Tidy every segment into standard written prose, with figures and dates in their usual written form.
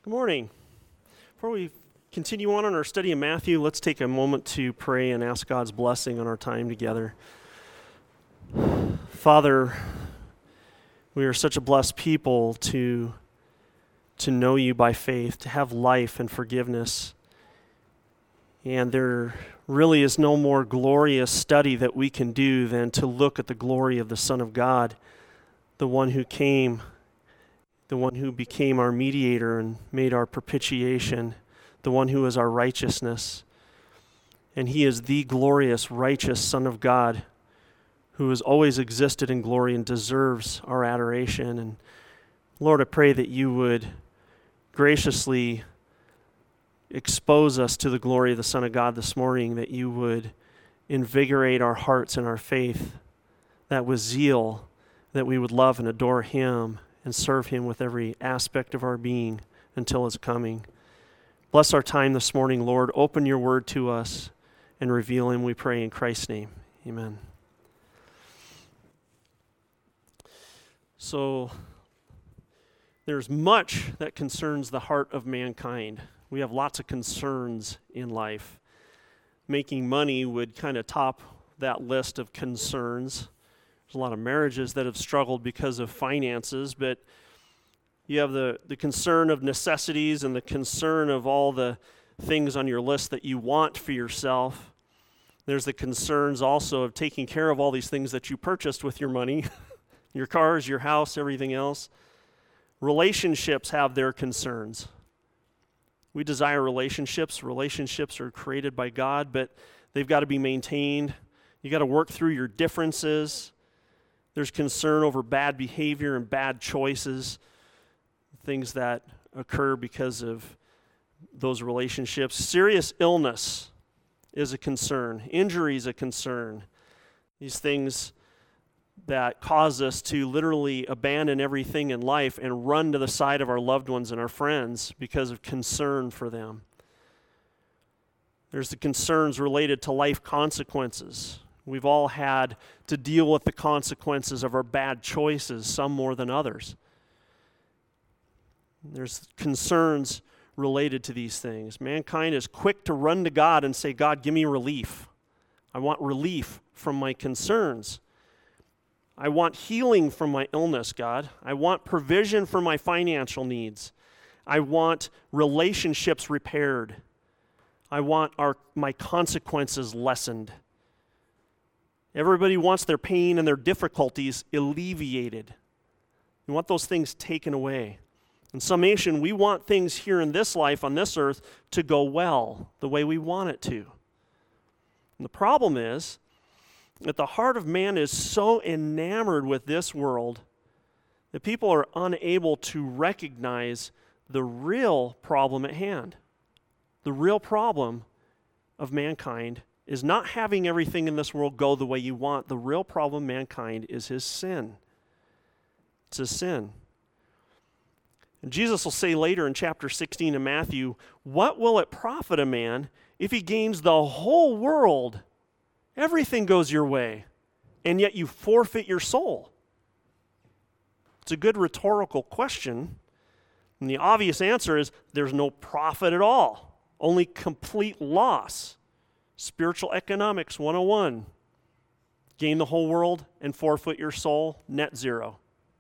Good morning. Before we continue on in our study of Matthew, let's take a moment to pray and ask God's blessing on our time together. Father, we are such a blessed people to know you by faith, to have life and forgiveness. And there really is no more glorious study that we can do than to look at the glory of the Son of God, the one who came, the one who became our mediator and made our propitiation, the one who is our righteousness. And he is the glorious, righteous Son of God who has always existed in glory and deserves our adoration. And Lord, I pray that you would graciously expose us to the glory of the Son of God this morning, that you would invigorate our hearts and our faith, that with zeal, that we would love and adore him and serve him with every aspect of our being until his coming. Bless our time this morning, Lord. Open your word to us and reveal him, we pray in Christ's name. Amen. So, there's much that concerns the heart of mankind. We have lots of concerns in life. Making money would kind of top that list of concerns. There's a lot of marriages that have struggled because of finances, but you have the concern of necessities and the concern of all the things on your list that you want for yourself. There's the concerns also of taking care of all these things that you purchased with your money, your cars, your house, everything else. Relationships have their concerns. We desire relationships. Relationships are created by God, but they've got to be maintained. You got to work through your differences. There's concern over bad behavior and bad choices, things that occur because of those relationships. Serious illness is a concern. Injury is a concern. These things that cause us to literally abandon everything in life and run to the side of our loved ones and our friends because of concern for them. There's the concerns related to life consequences. We've all had to deal with the consequences of our bad choices, some more than others. There's concerns related to these things. Mankind is quick to run to God and say, God, give me relief. I want relief from my concerns. I want healing from my illness, God. I want provision for my financial needs. I want relationships repaired. I want my consequences lessened. Everybody wants their pain and their difficulties alleviated. We want those things taken away. In summation, we want things here in this life, on this earth, to go well, the way we want it to. And the problem is that the heart of man is so enamored with this world that people are unable to recognize the real problem at hand. The real problem of mankind is not having everything in this world go the way you want. The real problem mankind is his sin. It's his sin. And Jesus will say later in chapter 16 of Matthew, what will it profit a man if he gains the whole world? Everything goes your way, and yet you forfeit your soul. It's a good rhetorical question, and the obvious answer is there's no profit at all, only complete loss. Spiritual Economics 101. Gain the whole world and forfeit your soul, net zero.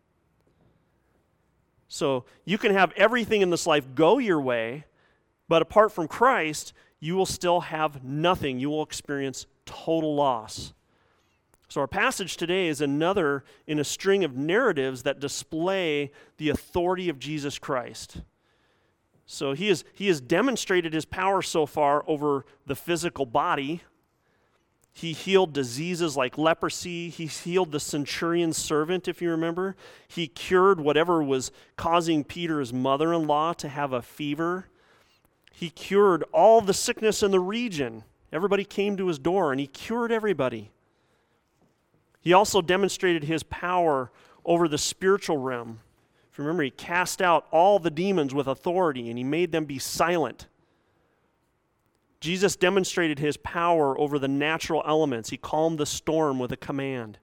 So you can have everything in this life go your way, but apart from Christ, you will still have nothing. You will experience total loss. So our passage today is another in a string of narratives that display the authority of Jesus Christ. So he has demonstrated his power so far over the physical body. He healed diseases like leprosy. He healed the centurion's servant, if you remember. He cured whatever was causing Peter's mother-in-law to have a fever. He cured all the sickness in the region. Everybody came to his door, and he cured everybody. He also demonstrated his power over the spiritual realm. If you remember, he cast out all the demons with authority, and he made them be silent. Jesus demonstrated his power over the natural elements. He calmed the storm with a command.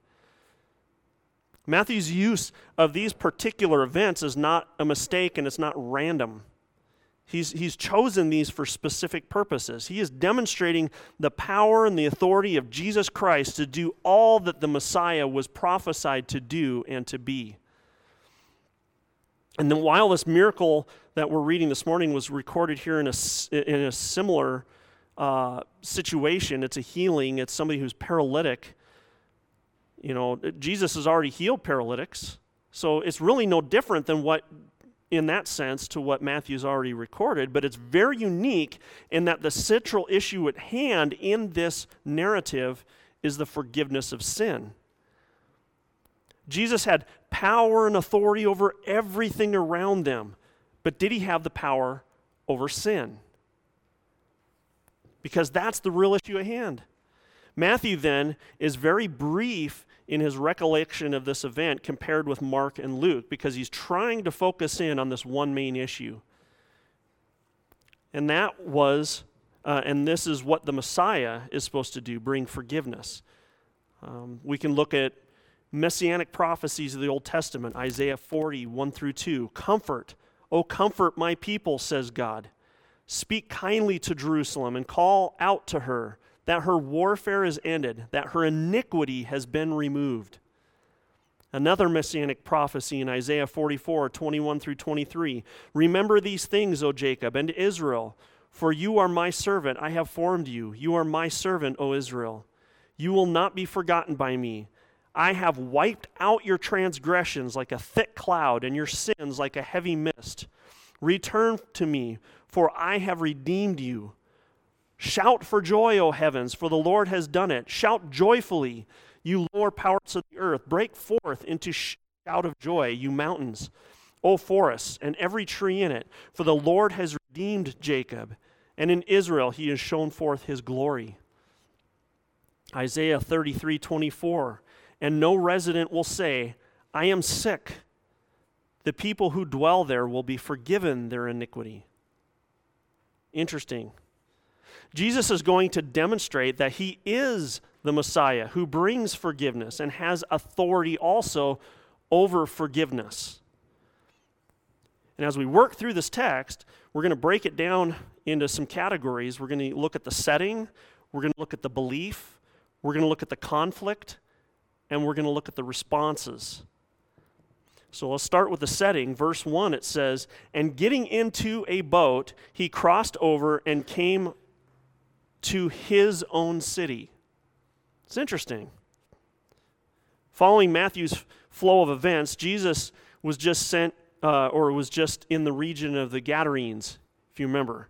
Matthew's use of these particular events is not a mistake, and it's not random. He's chosen these for specific purposes. He is demonstrating the power and the authority of Jesus Christ to do all that the Messiah was prophesied to do and to be. And then while this miracle that we're reading this morning was recorded here in a similar situation, it's a healing, it's somebody who's paralytic. Jesus has already healed paralytics, so it's really no different than in that sense, to what Matthew's already recorded, but it's very unique in that the central issue at hand in this narrative is the forgiveness of sin. Jesus had power and authority over everything around them, but did he have the power over sin? Because that's the real issue at hand. Matthew then is very brief in his recollection of this event compared with Mark and Luke, because he's trying to focus in on this one main issue. And that was, and this is what the Messiah is supposed to do, bring forgiveness. We can look at messianic prophecies of the Old Testament, Isaiah 40, 1-2. Comfort, O comfort my people, says God. Speak kindly to Jerusalem and call out to her that her warfare is ended, that her iniquity has been removed. Another messianic prophecy in Isaiah 44, 21-23. Remember these things, O Jacob, and Israel, for you are my servant, I have formed you. You are my servant, O Israel. You will not be forgotten by me. I have wiped out your transgressions like a thick cloud, and your sins like a heavy mist. Return to me, for I have redeemed you. Shout for joy, O heavens, for the Lord has done it. Shout joyfully, you lower powers of the earth. Break forth into shout of joy, you mountains, O forests, and every tree in it. For the Lord has redeemed Jacob, and in Israel he has shown forth his glory. Isaiah 33:24. And no resident will say, I am sick. The people who dwell there will be forgiven their iniquity. Interesting. Jesus is going to demonstrate that he is the Messiah who brings forgiveness and has authority also over forgiveness. And as we work through this text, we're going to break it down into some categories. We're going to look at the setting, we're going to look at the belief, we're going to look at the conflict, and we're going to look at the responses. So let's start with the setting. Verse 1, it says, and getting into a boat, he crossed over and came to his own city. It's interesting. Following Matthew's flow of events, Jesus was just sent, was just in the region of the Gadarenes, if you remember.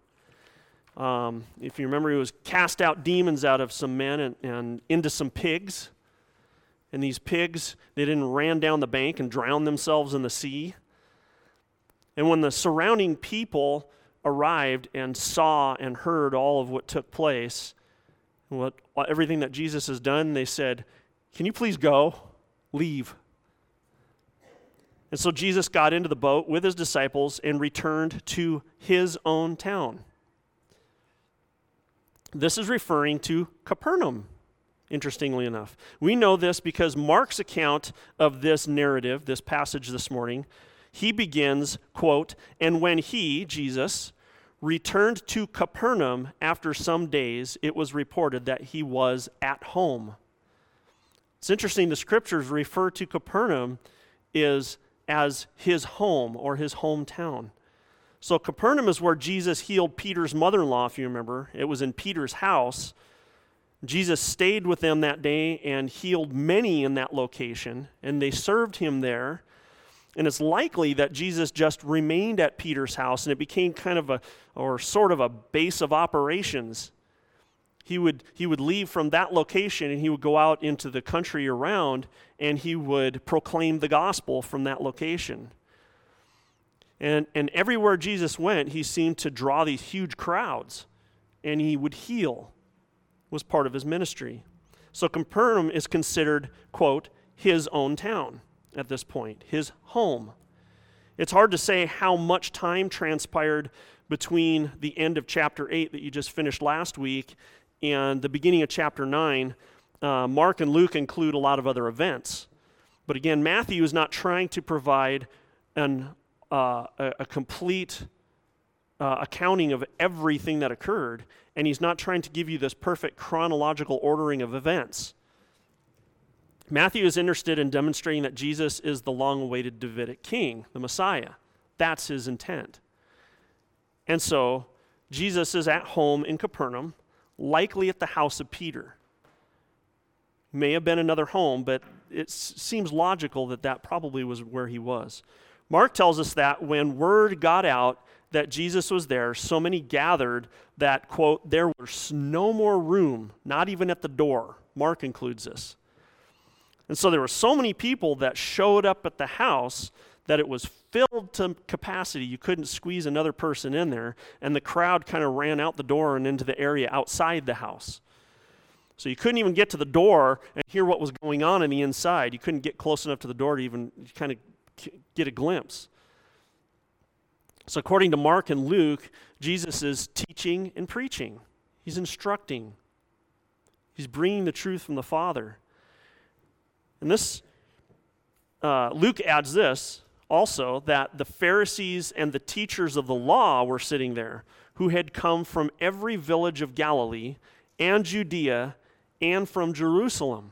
He was cast out demons out of some men and into some pigs. And these pigs, they didn't ran down the bank and drown themselves in the sea. And when the surrounding people arrived and saw and heard all of what took place, everything that Jesus has done, they said, can you please go? Leave. And so Jesus got into the boat with his disciples and returned to his own town. This is referring to Capernaum, interestingly enough. We know this because Mark's account of this narrative, this passage this morning, he begins, quote, and when he, Jesus, returned to Capernaum after some days, it was reported that he was at home. It's interesting, the scriptures refer to Capernaum as his home or his hometown. So Capernaum is where Jesus healed Peter's mother-in-law, if you remember. It was in Peter's house. Jesus stayed with them that day and healed many in that location, and they served him there. And it's likely that Jesus just remained at Peter's house, and it became kind of sort of a base of operations. He would leave from that location, and he would go out into the country around, and he would proclaim the gospel from that location. And everywhere Jesus went, he seemed to draw these huge crowds, and he would heal, was part of his ministry. So Capernaum is considered, quote, his own town at this point, his home. It's hard to say how much time transpired between the end of chapter 8 that you just finished last week and the beginning of chapter 9. Mark and Luke include a lot of other events. But again, Matthew is not trying to provide a complete accounting of everything that occurred, and he's not trying to give you this perfect chronological ordering of events. Matthew is interested in demonstrating that Jesus is the long-awaited Davidic king, the Messiah. That's his intent. And so Jesus is at home in Capernaum, likely at the house of Peter. May have been another home, but it seems logical that that probably was where he was. Mark tells us that when word got out that Jesus was there, so many gathered that, quote, there was no more room, not even at the door. Mark includes this. And so there were so many people that showed up at the house that it was filled to capacity. You couldn't squeeze another person in there, and the crowd kind of ran out the door and into the area outside the house. So you couldn't even get to the door and hear what was going on the inside. You couldn't get close enough to the door to even kind of get a glimpse. So according to Mark and Luke, Jesus is teaching and preaching. He's instructing. He's bringing the truth from the Father. And this, Luke adds this also, that the Pharisees and the teachers of the law were sitting there, who had come from every village of Galilee and Judea and from Jerusalem.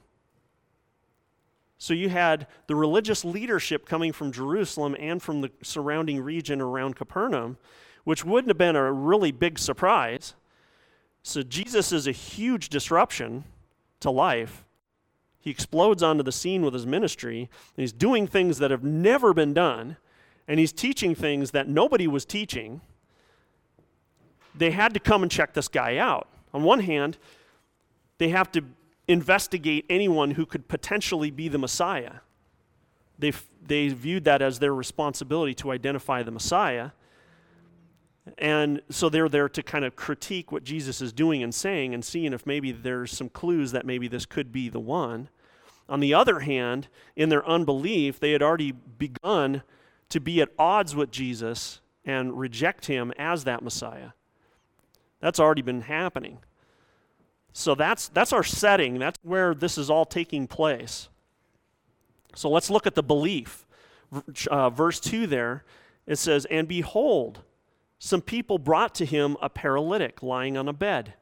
So you had the religious leadership coming from Jerusalem and from the surrounding region around Capernaum, which wouldn't have been a really big surprise. So Jesus is a huge disruption to life. He explodes onto the scene with his ministry, and he's doing things that have never been done, and he's teaching things that nobody was teaching. They had to come and check this guy out. On one hand, they have to investigate anyone who could potentially be the Messiah. They viewed that as their responsibility to identify the Messiah. And so they're there to kind of critique what Jesus is doing and saying and seeing if maybe there's some clues that maybe this could be the one. On the other hand, in their unbelief, they had already begun to be at odds with Jesus and reject him as that Messiah. That's already been happening. So that's our setting. That's where this is all taking place. So let's look at the belief. Verse 2 there, it says, "And behold, some people brought to him a paralytic lying on a bed."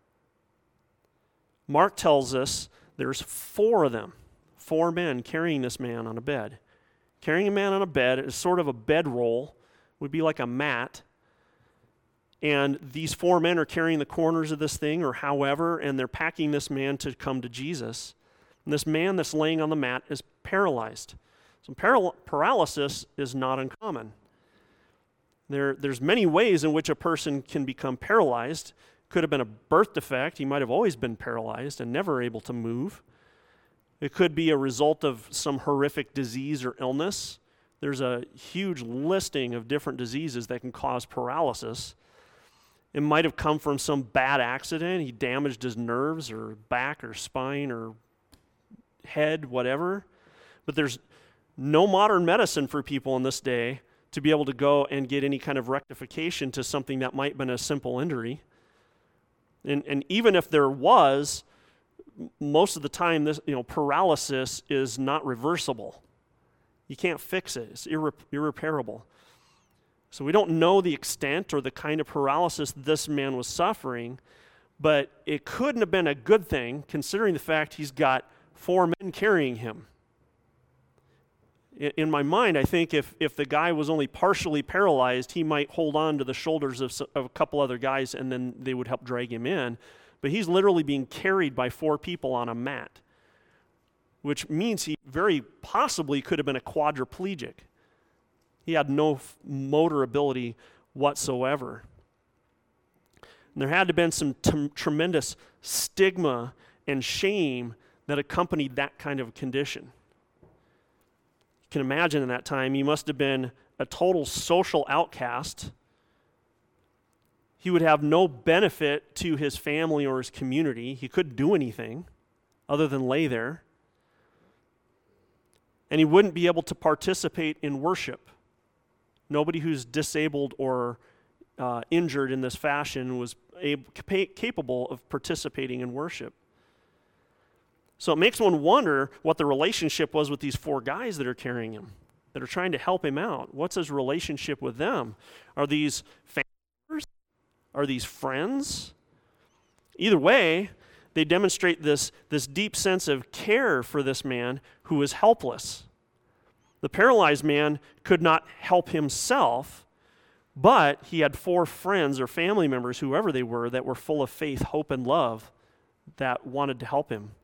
Mark tells us there's 4 of them, 4 men carrying this man on a bed. Carrying a man on a bed is sort of a bedroll, would be like a mat. And these 4 men are carrying the corners of this thing, or however, and they're packing this man to come to Jesus. And this man that's laying on the mat is paralyzed. So paralysis is not uncommon. There's many ways in which a person can become paralyzed. Could have been a birth defect. He might have always been paralyzed and never able to move. It could be a result of some horrific disease or illness. There's a huge listing of different diseases that can cause paralysis. It might have come from some bad accident. He damaged his nerves or back or spine or head, whatever. But there's no modern medicine for people in this day to be able to go and get any kind of rectification to something that might have been a simple injury. And even if there was, most of the time, this paralysis is not reversible. You can't fix it. It's irreparable. So we don't know the extent or the kind of paralysis this man was suffering, but it couldn't have been a good thing considering the fact he's got 4 men carrying him. In my mind, I think if the guy was only partially paralyzed, he might hold on to the shoulders of a couple other guys and then they would help drag him in. But he's literally being carried by 4 people on a mat, which means he very possibly could have been a quadriplegic. He had no motor ability whatsoever. And there had to have been some tremendous stigma and shame that accompanied that kind of condition. You can imagine in that time, he must have been a total social outcast. He would have no benefit to his family or his community. He couldn't do anything other than lay there. And he wouldn't be able to participate in worship. Nobody who's disabled or injured in this fashion was capable of participating in worship. So it makes one wonder what the relationship was with these 4 guys that are carrying him, that are trying to help him out. What's his relationship with them? Are these family Are these friends? Either way, they demonstrate this deep sense of care for this man who is helpless. The paralyzed man could not help himself, but he had 4 friends or family members, whoever they were, that were full of faith, hope, and love that wanted to help him.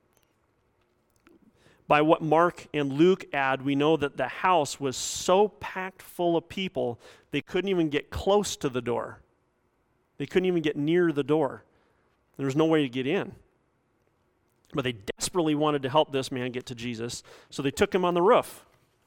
By what Mark and Luke add, we know that the house was so packed full of people, they couldn't even get close to the door. They couldn't even get near the door. There was no way to get in. But they desperately wanted to help this man get to Jesus, so they took him on the roof.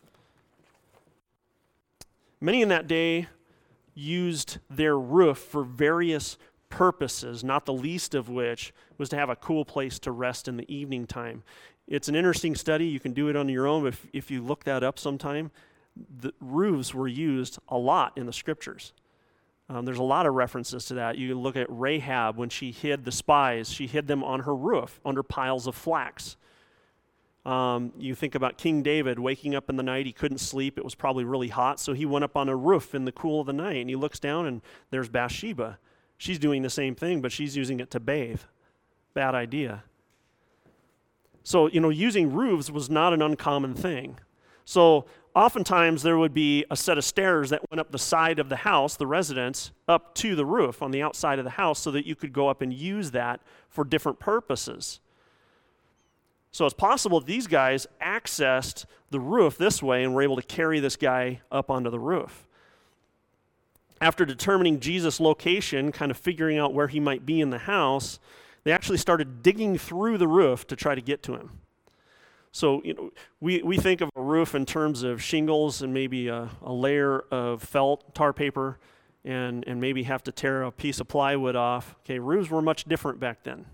Many in that day used their roof for various purposes, not the least of which was to have a cool place to rest in the evening time. It's an interesting study. You can do it on your own, but if you look that up sometime, the roofs were used a lot in the scriptures. There's a lot of references to that. You can look at Rahab when she hid the spies. She hid them on her roof under piles of flax. You think about King David waking up in the night. He couldn't sleep. It was probably really hot, so he went up on a roof in the cool of the night, and he looks down, and there's Bathsheba. She's doing the same thing, but she's using it to bathe. Bad idea. So, using roofs was not an uncommon thing. So, oftentimes there would be a set of stairs that went up the side of the house, the residence, up to the roof on the outside of the house so that you could go up and use that for different purposes. So it's possible that these guys accessed the roof this way and were able to carry this guy up onto the roof. After determining Jesus' location, kind of figuring out where he might be in the house, they actually started digging through the roof to try to get to him. So, we think of a roof in terms of shingles and maybe a layer of felt, tar paper, and maybe have to tear a piece of plywood off. Okay, roofs were much different back then.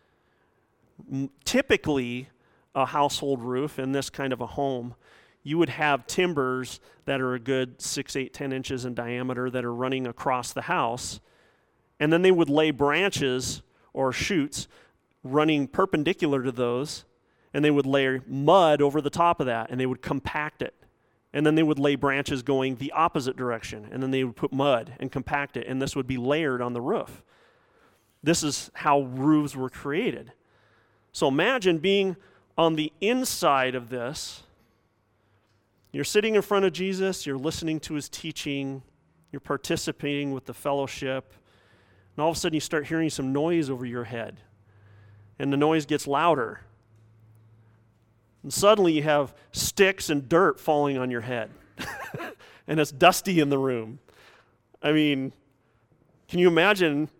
Typically, a household roof in this kind of a home, you would have timbers that are a good 6, 8, 10 inches in diameter that are running across the house, and then they would lay branches or shoots running perpendicular to those, and they would lay mud over the top of that, and they would compact it. And then they would lay branches going the opposite direction, and then they would put mud and compact it, and this would be layered on the roof. This is how roofs were created. So imagine being on the inside of this. You're sitting in front of Jesus, you're listening to his teaching, you're participating with the fellowship, and all of a sudden you start hearing some noise over your head, and the noise gets louder. And suddenly you have sticks and dirt falling on your head. And it's dusty in the room. I mean, can you imagine,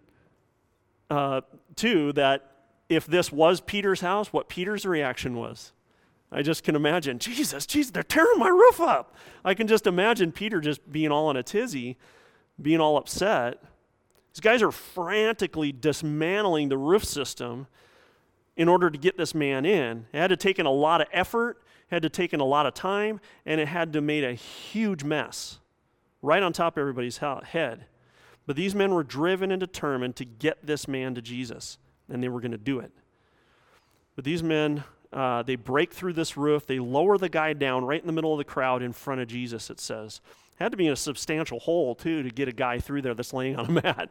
too, that if this was Peter's house, what Peter's reaction was? I just can imagine, Jesus, they're tearing my roof up. I can just imagine Peter just being all in a tizzy, being all upset. These guys are frantically dismantling the roof system in order to get this man in. It had to take in a lot of effort, had to take in a lot of time, and it had to make a huge mess right on top of everybody's head. But these men were driven and determined to get this man to Jesus, and they were going to do it. But these men, they break through this roof, they lower the guy down right in the middle of the crowd in front of Jesus, it says. It had to be in a substantial hole, too, to get a guy through there that's laying on a mat,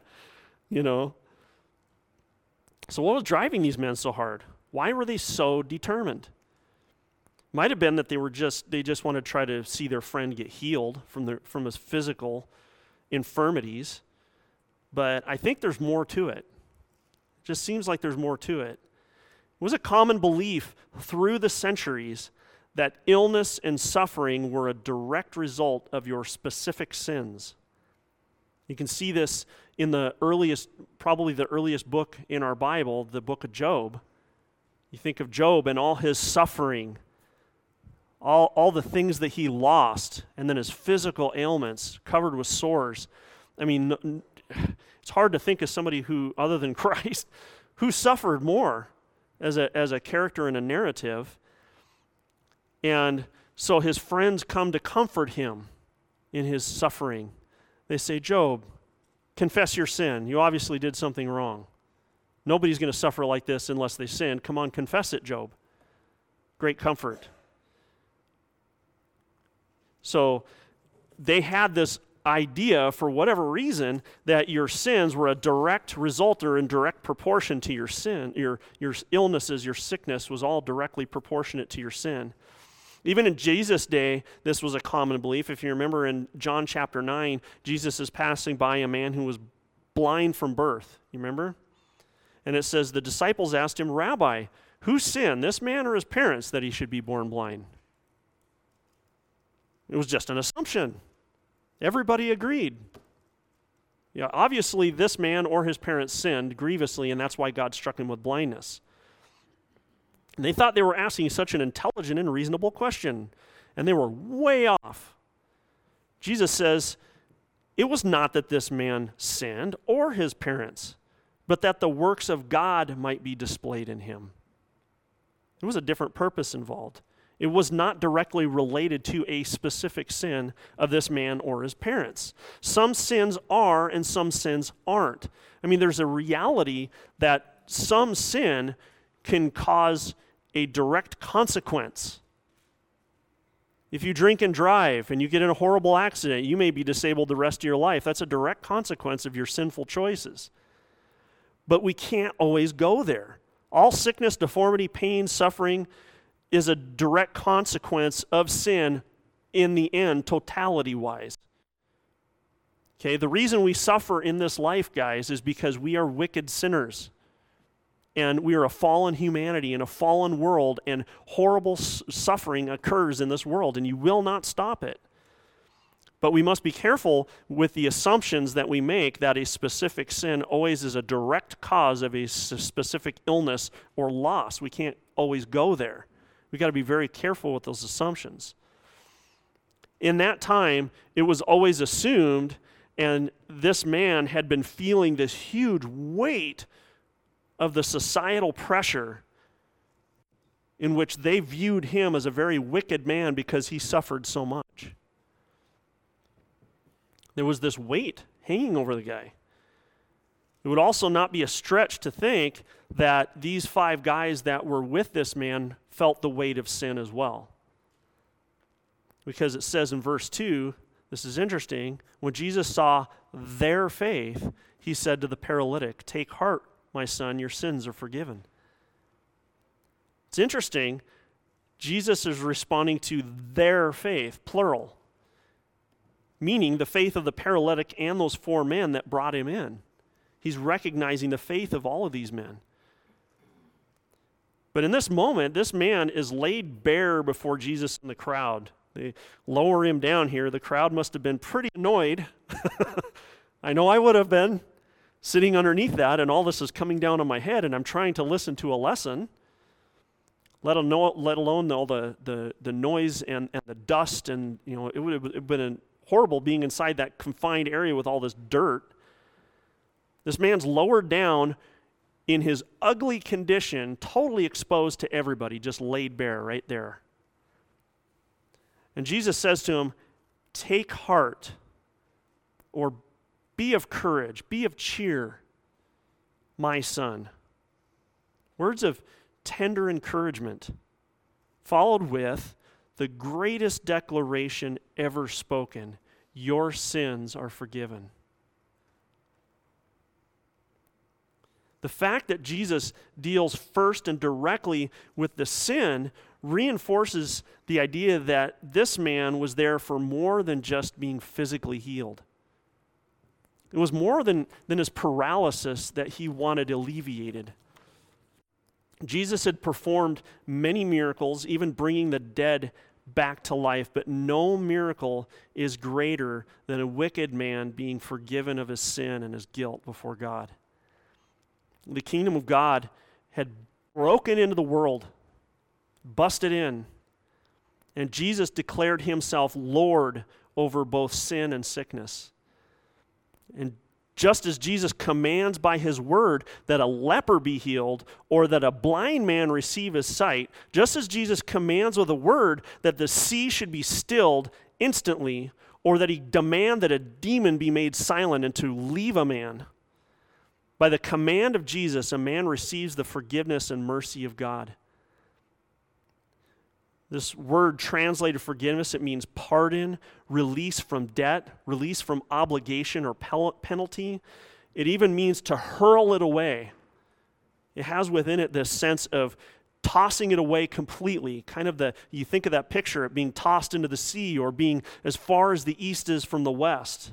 So what was driving these men so hard? Why were they so determined? Might have been that they just wanted to try to see their friend get healed from his physical infirmities, but I think there's more to it. It just seems like there's more to it. It was a common belief through the centuries that illness and suffering were a direct result of your specific sins. You can see this in probably the earliest book in our Bible, the book of Job. You think of Job and all his suffering, all the things that he lost, and then his physical ailments covered with sores. I mean, it's hard to think of somebody who, other than Christ, who suffered more as a character in a narrative. And so his friends come to comfort him in his suffering. They say, Job, confess your sin. You obviously did something wrong. Nobody's going to suffer like this unless they sin. Come on, confess it, Job. Great comfort. So they had this idea, for whatever reason, that your sins were a direct result or in direct proportion to your sin. Your illnesses, your sickness was all directly proportionate to your sin. Even in Jesus' day, this was a common belief. If you remember in John chapter 9, Jesus is passing by a man who was blind from birth. You remember? And it says, the disciples asked him, Rabbi, who sinned, this man or his parents, that he should be born blind? It was just an assumption. Everybody agreed. Yeah, obviously, this man or his parents sinned grievously, and that's why God struck him with blindness. And they thought they were asking such an intelligent and reasonable question, and they were way off. Jesus says, it was not that this man sinned or his parents, but that the works of God might be displayed in him. There was a different purpose involved. It was not directly related to a specific sin of this man or his parents. Some sins are and some sins aren't. I mean, there's a reality that some sin can cause a direct consequence. If you drink and drive and you get in a horrible accident, you may be disabled the rest of your life. That's a direct consequence of your sinful choices. But we can't always go there. All sickness, deformity, pain, suffering is a direct consequence of sin in the end, totality-wise. Okay, the reason we suffer in this life, guys, is because we are wicked sinners. And we are a fallen humanity in a fallen world, and horrible suffering occurs in this world, and you will not stop it. But we must be careful with the assumptions that we make that a specific sin always is a direct cause of a specific illness or loss. We can't always go there. We've got to be very careful with those assumptions. In that time, it was always assumed, and this man had been feeling this huge weight of the societal pressure in which they viewed him as a very wicked man because he suffered so much. There was this weight hanging over the guy. It would also not be a stretch to think that these 5 guys that were with this man felt the weight of sin as well. Because it says in verse 2, this is interesting, when Jesus saw their faith, he said to the paralytic, "Take heart, my son, your sins are forgiven." It's interesting, Jesus is responding to their faith, plural, meaning the faith of the paralytic and those 4 men that brought him in. He's recognizing the faith of all of these men. But in this moment, this man is laid bare before Jesus and the crowd. They lower him down here. The crowd must have been pretty annoyed. I know I would have been, sitting underneath that, and all this is coming down on my head, and I'm trying to listen to a lesson, let alone all the noise and the dust, and it would have been horrible being inside that confined area with all this dirt. This man's lowered down in his ugly condition, totally exposed to everybody, just laid bare right there. And Jesus says to him, "Take heart," or "Be of courage, be of cheer, my son." Words of tender encouragement, followed with the greatest declaration ever spoken: your sins are forgiven. The fact that Jesus deals first and directly with the sin reinforces the idea that this man was there for more than just being physically healed. It was more than his paralysis that he wanted alleviated. Jesus had performed many miracles, even bringing the dead back to life, but no miracle is greater than a wicked man being forgiven of his sin and his guilt before God. The kingdom of God had broken into the world, busted in, and Jesus declared himself Lord over both sin and sickness. And just as Jesus commands by his word that a leper be healed or that a blind man receive his sight, just as Jesus commands with a word that the sea should be stilled instantly, or that he demand that a demon be made silent and to leave a man, by the command of Jesus, a man receives the forgiveness and mercy of God. This word translated forgiveness, it means pardon, release from debt, release from obligation or penalty. It even means to hurl it away. It has within it this sense of tossing it away completely, you think of that picture, it being tossed into the sea or being as far as the east is from the west.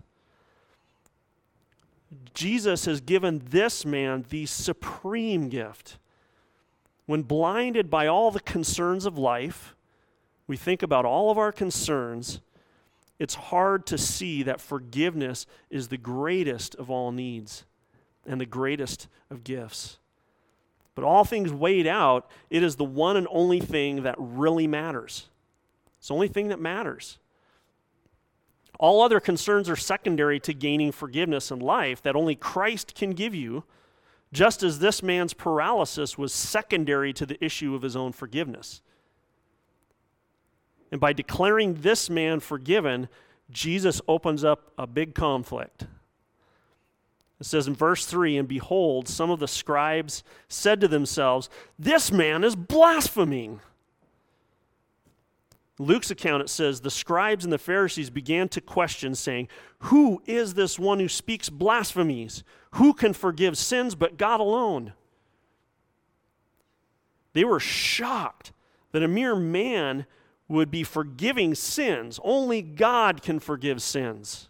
Jesus has given this man the supreme gift. When blinded by all the concerns of life, we think about all of our concerns, it's hard to see that forgiveness is the greatest of all needs and the greatest of gifts. But all things weighed out, it is the one and only thing that really matters. It's the only thing that matters. All other concerns are secondary to gaining forgiveness in life that only Christ can give you, just as this man's paralysis was secondary to the issue of his own forgiveness. And by declaring this man forgiven, Jesus opens up a big conflict. It says in verse 3, "And behold, some of the scribes said to themselves, 'This man is blaspheming.'" Luke's account, it says, "The scribes and the Pharisees began to question, saying, 'Who is this one who speaks blasphemies? Who can forgive sins but God alone?'" They were shocked that a mere man would be forgiving sins. Only God can forgive sins.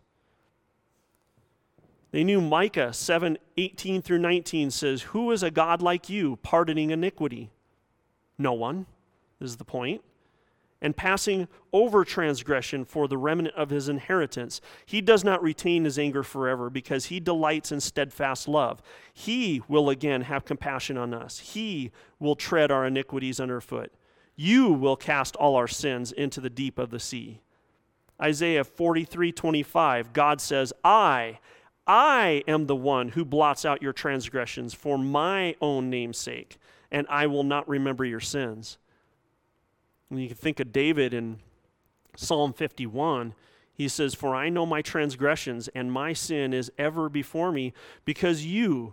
They knew Micah 7:18 through 19 says, "Who is a God like you, pardoning iniquity?" No one, is the point. "And passing over transgression for the remnant of his inheritance. He does not retain his anger forever, because he delights in steadfast love. He will again have compassion on us. He will tread our iniquities underfoot. You will cast all our sins into the deep of the sea." Isaiah 43:25, God says, I am the one who blots out your transgressions for my own name's sake, and I will not remember your sins. And you can think of David in Psalm 51. He says, "For I know my transgressions, and my sin is ever before me, because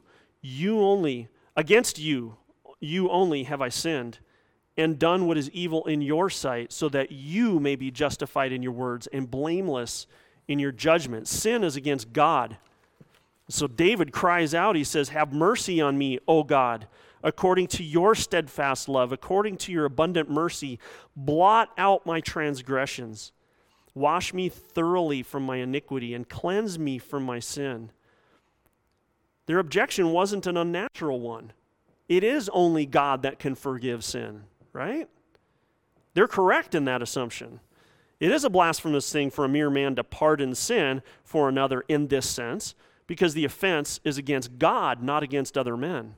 against you only have I sinned, and done what is evil in your sight, so that you may be justified in your words and blameless in your judgment." Sin is against God. So David cries out, he says, "Have mercy on me, O God, according to your steadfast love, according to your abundant mercy, blot out my transgressions. Wash me thoroughly from my iniquity and cleanse me from my sin." Their objection wasn't an unnatural one. It is only God that can forgive sin, right? They're correct in that assumption. It is a blasphemous thing for a mere man to pardon sin for another in this sense, because the offense is against God, not against other men.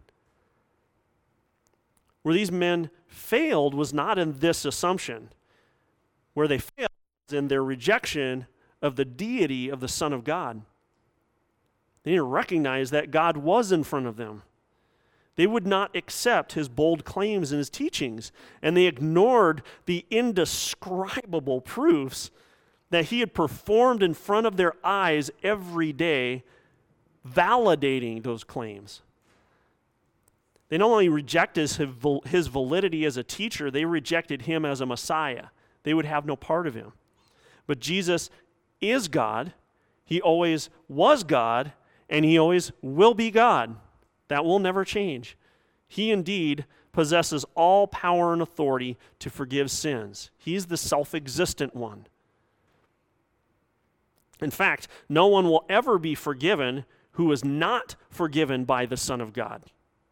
Where these men failed was not in this assumption. Where they failed was in their rejection of the deity of the Son of God. They didn't recognize that God was in front of them. They would not accept his bold claims and his teachings, and they ignored the indescribable proofs that he had performed in front of their eyes every day, validating those claims. They not only rejected his validity as a teacher, they rejected him as a Messiah. They would have no part of him. But Jesus is God. He always was God, and he always will be God. That will never change. He indeed possesses all power and authority to forgive sins. He's the self-existent one. In fact, no one will ever be forgiven who is not forgiven by the Son of God.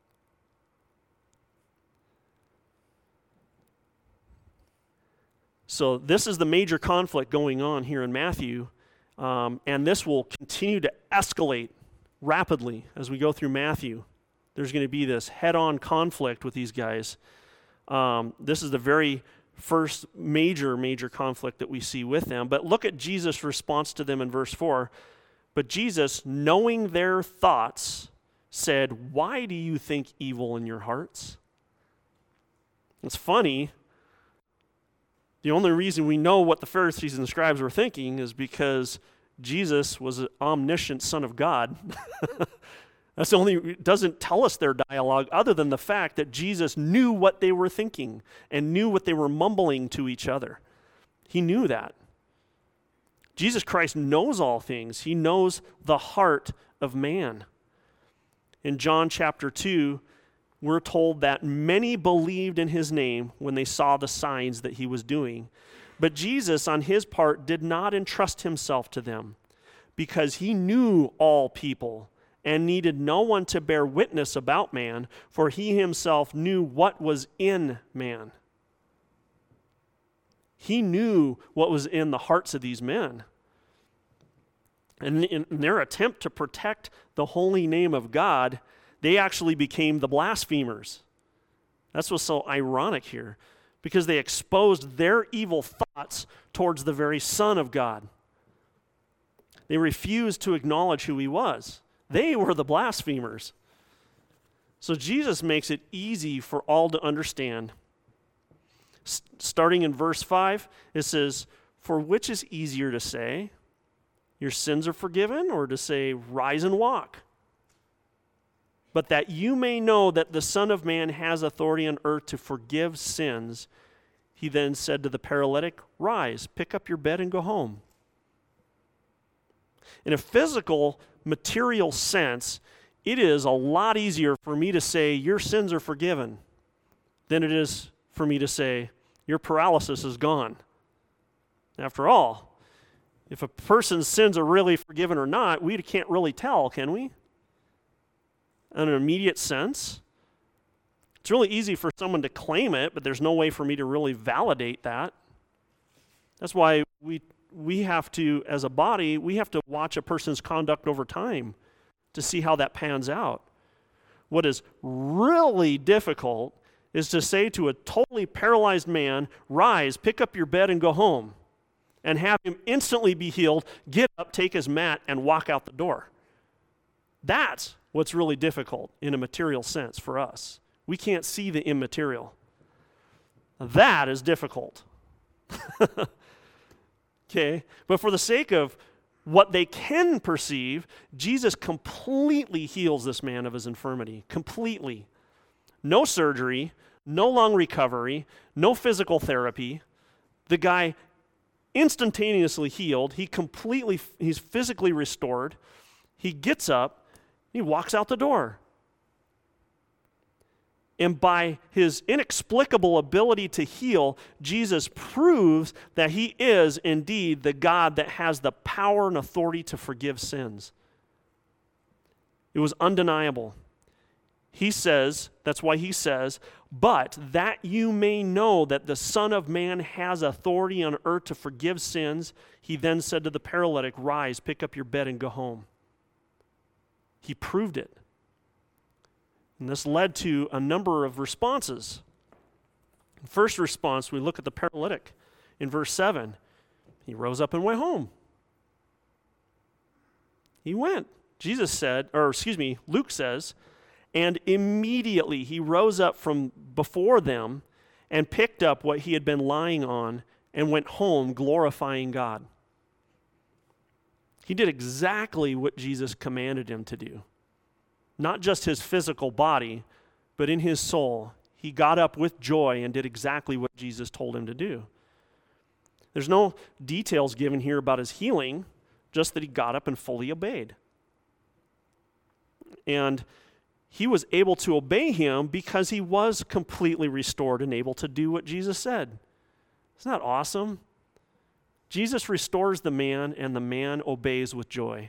So this is the major conflict going on here in Matthew, and this will continue to escalate rapidly as we go through Matthew. There's going to be this head-on conflict with these guys. This is the very first major conflict that we see with them. But look at Jesus' response to them in verse 4. "But Jesus, knowing their thoughts, said, 'Why do you think evil in your hearts?'" It's funny. The only reason we know what the Pharisees and the scribes were thinking is because Jesus was an omniscient Son of God. It doesn't tell us their dialogue other than the fact that Jesus knew what they were thinking and knew what they were mumbling to each other. He knew that. Jesus Christ knows all things. He knows the heart of man. In John chapter 2, we're told that many believed in his name when they saw the signs that he was doing. But Jesus, on his part, did not entrust himself to them because he knew all people and needed no one to bear witness about man, for he himself knew what was in man. He knew what was in the hearts of these men. And in their attempt to protect the holy name of God, they actually became the blasphemers. That's what's so ironic here, because they exposed their evil thoughts towards the very Son of God. They refused to acknowledge who he was. They were the blasphemers. So Jesus makes it easy for all to understand. Starting in verse 5, it says, "For which is easier to say, 'Your sins are forgiven,' or to say, 'Rise and walk'? But that you may know that the Son of Man has authority on earth to forgive sins," he then said to the paralytic, "Rise, pick up your bed and go home." In a physical, material sense, it is a lot easier for me to say, "Your sins are forgiven," than it is for me to say, "Your paralysis is gone." After all, if a person's sins are really forgiven or not, we can't really tell, can we? In an immediate sense. It's really easy for someone to claim it, but there's no way for me to really validate that. That's why we have to, as a body, we have to watch a person's conduct over time to see how that pans out. What is really difficult is to say to a totally paralyzed man, "Rise, pick up your bed and go home," and have him instantly be healed, get up, take his mat, and walk out the door. That's what's really difficult in a material sense for us. We can't see the immaterial. That is difficult. Okay? But for the sake of what they can perceive, Jesus completely heals this man of his infirmity. Completely. No surgery, no long recovery, no physical therapy. The guy instantaneously healed. He's physically restored. He gets up, he walks out the door. And by his inexplicable ability to heal, Jesus proves that he is indeed the God that has the power and authority to forgive sins. It was undeniable. He says, that's why he says, "But that you may know that the Son of Man has authority on earth to forgive sins," he then said to the paralytic, "Rise, pick up your bed and go home." He proved it. And this led to a number of responses. First response, we look at the paralytic in verse 7. He rose up and went home. He went. Luke says, "And immediately he rose up from before them and picked up what he had been lying on and went home glorifying God." He did exactly what Jesus commanded him to do. Not just his physical body, but in his soul. He got up with joy and did exactly what Jesus told him to do. There's no details given here about his healing, just that he got up and fully obeyed. And he was able to obey him because he was completely restored and able to do what Jesus said. Isn't that awesome? Jesus restores the man, and the man obeys with joy.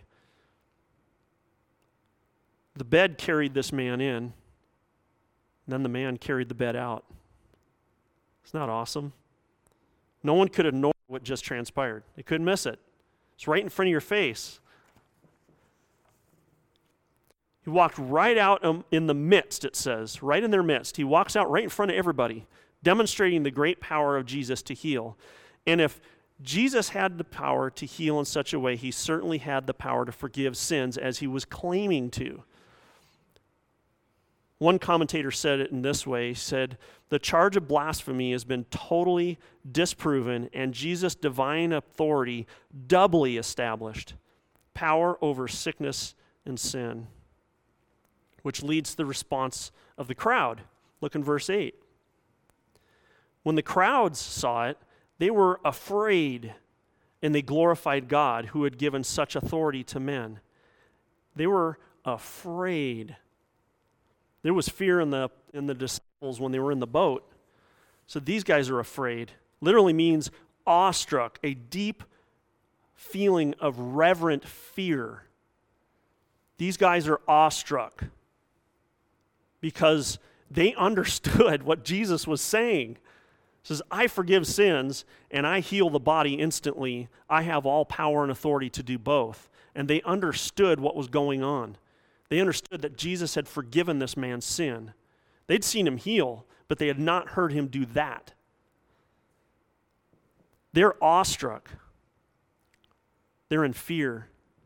The bed carried this man in, then the man carried the bed out. Isn't that awesome? No one could ignore what just transpired. They couldn't miss it. It's right in front of your face. He walked right out in the midst, it says, right in their midst. He walks out right in front of everybody, demonstrating the great power of Jesus to heal. And if Jesus had the power to heal in such a way, he certainly had the power to forgive sins as he was claiming to. One commentator said it in this way. He said, "The charge of blasphemy has been totally disproven and Jesus' divine authority doubly established. Power over sickness and sin." which leads to the response of the crowd. Look in verse 8. When the crowds saw it, they were afraid, and they glorified God who had given such authority to men. They were afraid. There was fear in the disciples when they were in the boat. So these guys are afraid. Literally means awestruck, a deep feeling of reverent fear. These guys are awestruck because they understood what Jesus was saying. He says, I forgive sins and I heal the body instantly. I have all power and authority to do both. And they understood what was going on. They understood that Jesus had forgiven this man's sin. They'd seen him heal, but they had not heard him do that. They're awestruck. They're in fear.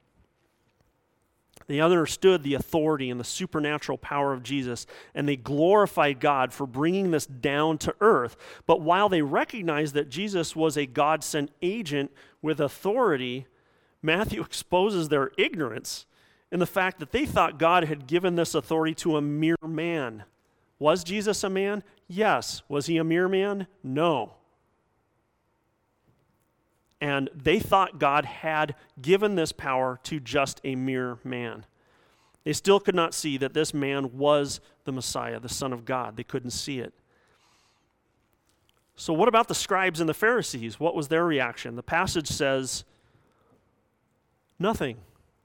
They understood the authority and the supernatural power of Jesus, and they glorified God for bringing this down to earth. But while they recognized that Jesus was a God-sent agent with authority, Matthew exposes their ignorance in the fact that they thought God had given this authority to a mere man. Was Jesus a man? Yes. Was he a mere man? No. And they thought God had given this power to just a mere man. They still could not see that this man was the Messiah, the Son of God. They couldn't see it. So what about the scribes and the Pharisees? What was their reaction? The passage says, nothing.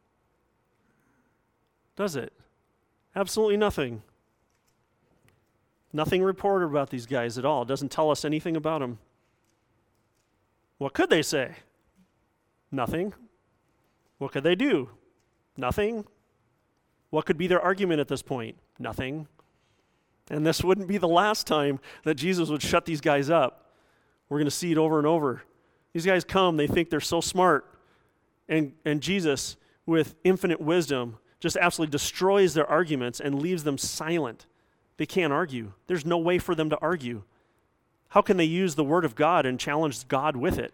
Does it? Absolutely nothing. Nothing reported about these guys at all. It doesn't tell us anything about them. What could they say? Nothing. What could they do? Nothing. What could be their argument at this point? Nothing. And this wouldn't be the last time that Jesus would shut these guys up. We're going to see it over and over. These guys come, they think they're so smart, and Jesus, with infinite wisdom, just absolutely destroys their arguments and leaves them silent. They can't argue. There's no way for them to argue. How can they use the Word of God and challenge God with it?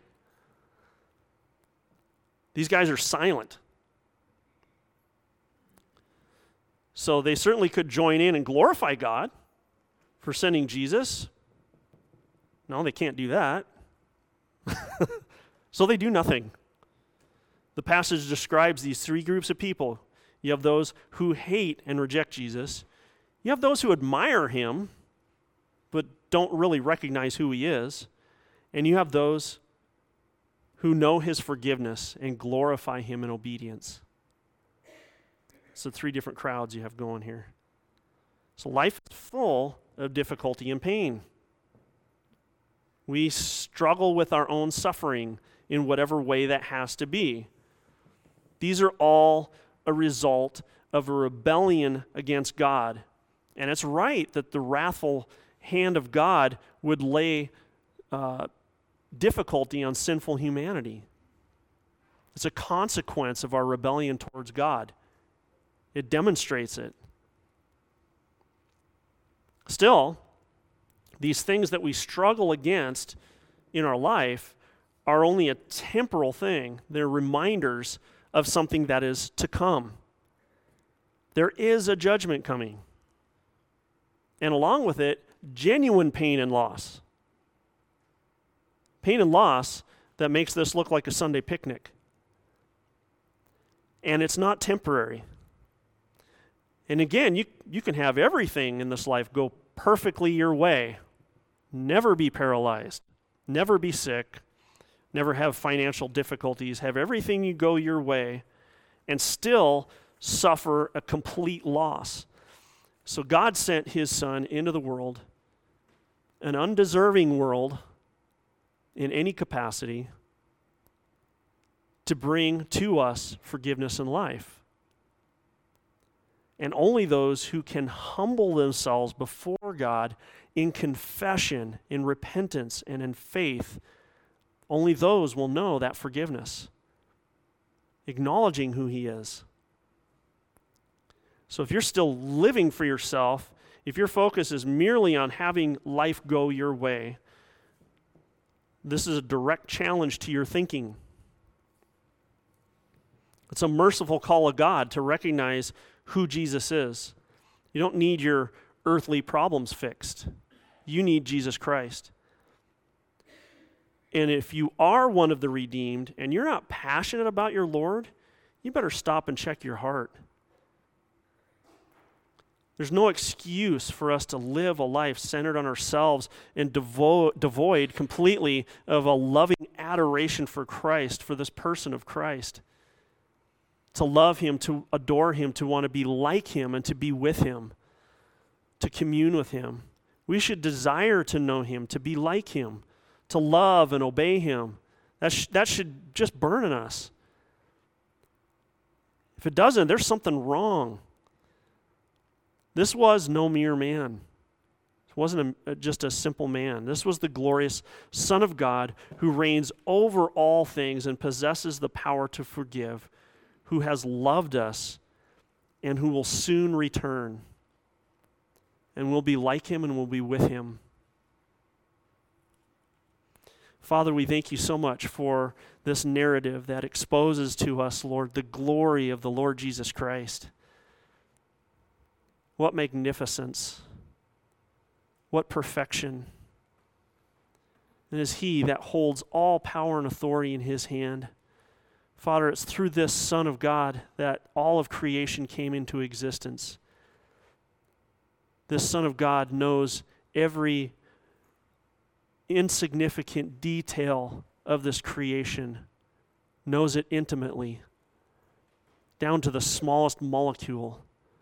These guys are silent. So they certainly could join in and glorify God for sending Jesus. No, they can't do that. So they do nothing. The passage describes these three groups of people. You have those who hate and reject Jesus. You have those who admire him, but don't really recognize who he is. And you have those who know his forgiveness and glorify him in obedience. So 3 different crowds you have going here. So life is full of difficulty and pain. We struggle with our own suffering in whatever way that has to be. These are all a result of a rebellion against God. And it's right that the wrathful hand of God would lay difficulty on sinful humanity. It's a consequence of our rebellion towards God. It demonstrates it. Still, these things that we struggle against in our life are only a temporal thing. They're reminders of something that is to come. There is a judgment coming. And along with it, genuine pain and loss. Pain and loss that makes this look like a Sunday picnic. And it's not temporary. And again, you can have everything in this life go perfectly your way. Never be paralyzed. Never be sick. Never have financial difficulties. Have everything you go your way and still suffer a complete loss. So God sent his Son into the world, an undeserving world in any capacity, to bring to us forgiveness and life. And only those who can humble themselves before God in confession, in repentance, and in faith, only those will know that forgiveness, acknowledging who he is. So if you're still living for yourself, if your focus is merely on having life go your way, this is a direct challenge to your thinking. It's a merciful call of God to recognize who Jesus is. You don't need your earthly problems fixed. You need Jesus Christ. And if you are one of the redeemed and you're not passionate about your Lord, you better stop and check your heart. There's no excuse for us to live a life centered on ourselves and devoid completely of a loving adoration for Christ, for this person of Christ. To love him, to adore him, to want to be like him and to be with him, to commune with him. We should desire to know him, to be like him, to love and obey him. That should just burn in us. If it doesn't, there's something wrong. This was no mere man. It wasn't just a simple man. This was the glorious Son of God who reigns over all things and possesses the power to forgive, who has loved us and who will soon return. And we'll be like him and we'll be with him. Father, we thank you so much for this narrative that exposes to us, Lord, the glory of the Lord Jesus Christ. What magnificence. What perfection. It is he that holds all power and authority in his hand. Father, it's through this Son of God that all of creation came into existence. This Son of God knows every insignificant detail of this creation, knows it intimately, down to the smallest molecule.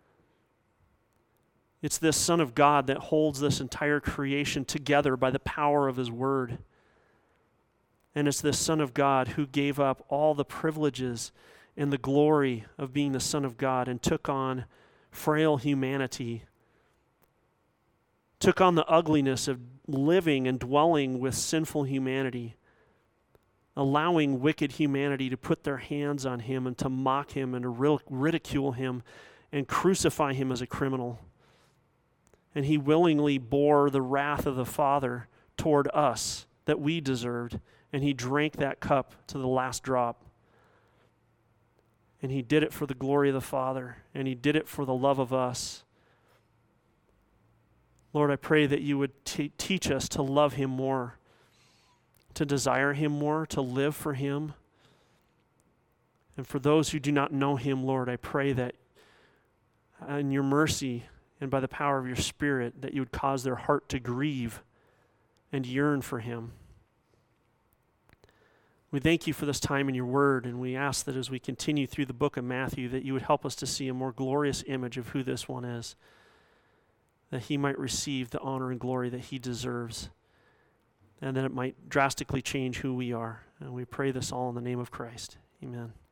It's this Son of God that holds this entire creation together by the power of his word. And it's this Son of God who gave up all the privileges and the glory of being the Son of God and took on frail humanity, took on the ugliness of living and dwelling with sinful humanity, allowing wicked humanity to put their hands on him and to mock him and to ridicule him and crucify him as a criminal. And he willingly bore the wrath of the Father toward us that we deserved, and he drank that cup to the last drop. And he did it for the glory of the Father, and he did it for the love of us. Lord, I pray that you would teach us to love him more, to desire him more, to live for him. And for those who do not know him, Lord, I pray that in your mercy and by the power of your Spirit, that you would cause their heart to grieve and yearn for him. We thank you for this time in your word, and we ask that as we continue through the book of Matthew, that you would help us to see a more glorious image of who this one is, that he might receive the honor and glory that he deserves, and that it might drastically change who we are. And we pray this all in the name of Christ. Amen.